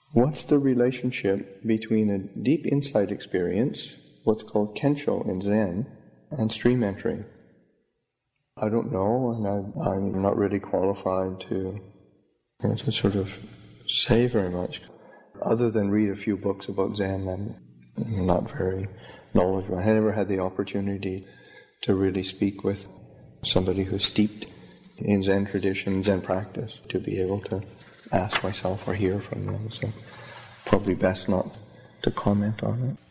What's the relationship between a deep insight experience, what's called Kensho in Zen, and stream entry? I don't know, and I'm not really qualified to sort of say very much. Other than read a few books about Zen, I'm not very knowledgeable. I never had the opportunity to really speak with somebody who's steeped in Zen tradition, Zen practice, to be able to ask myself or hear from them. So probably best not to comment on it.